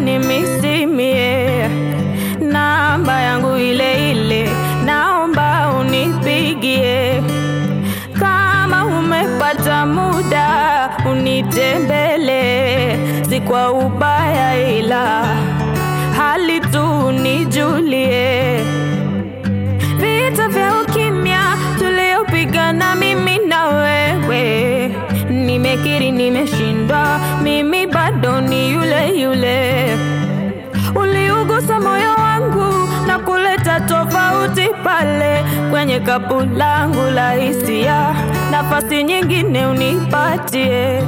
unimisimie. Namba yangu ile ile, naomba unipigie. Kama umepata muda unitembele, si kwa ubaya ila hali tu nijulie. Vita vya ukimya tuliopigana mimi na wewe, nimekiri nimeshindwa, mimi bado ni yule yule. Uliugusa moyo wangu na kuleta tofauti pale kwenye kapu langu la hisia, nafasi nyingine unipatie.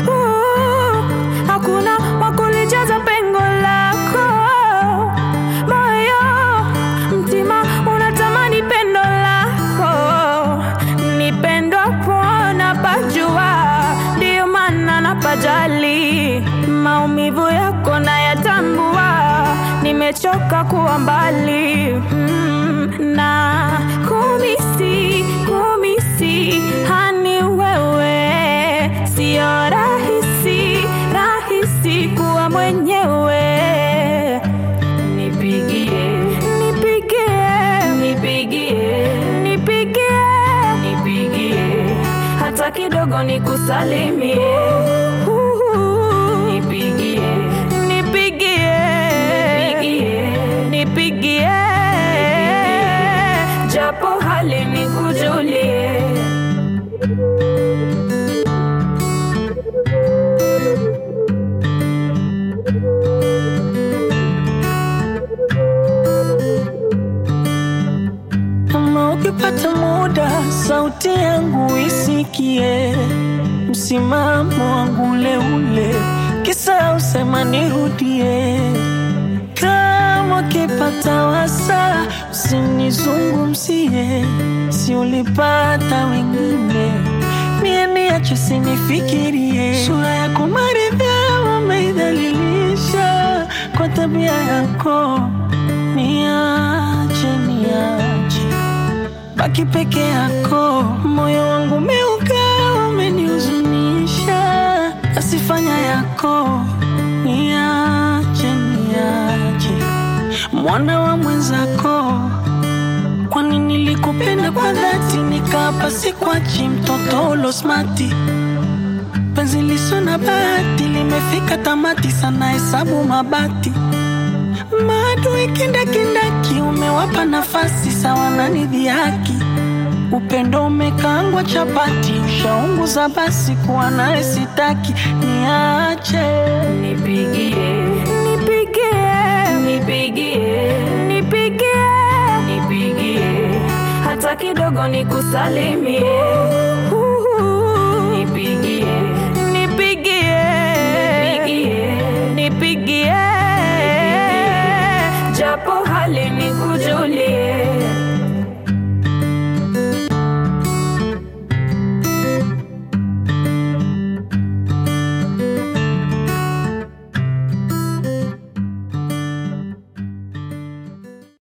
Hakuna wakulijaza pengo lako, moyo mtima unatamani pendo lako. Nipendwa pona pajua, ndio maana napajali. Maumivu yako na yatambua, nimechoka kuwa mbali. Na kumisi hani wewe, sio rahisi kuwa mwenyewe. Nipigie hata kidogo nikusalimie. Nipigie japo hali nikujulie. Kama ukipata muda sauti yangu isikie, msimamo wangu ule ule, kisa usema nirudie. Kama ukipata wasa usinizungumzie, si ulipata wengine, mie niache sinifikirie. Sura yako maridha umeidhalilisha kwa tabia yako, niache baki peke yako. Moyo wangu umeuka umenihuzunisha, asifanya yako, niache mwana wa mwenzako. Kwani nilikupenda kwa dhati, nikapa sikwachi, mtoto ulo smarti. Penzi liso na bahati, limefika tamati, sana hesabu mabati. Maadui kindaki, umewapa nafasi sawa na nidhihaki. Upendo umekaangwa chapati, ushaunguza basi kuwa nae sitaki. Niache nipigie hata kidogo nikusalimie.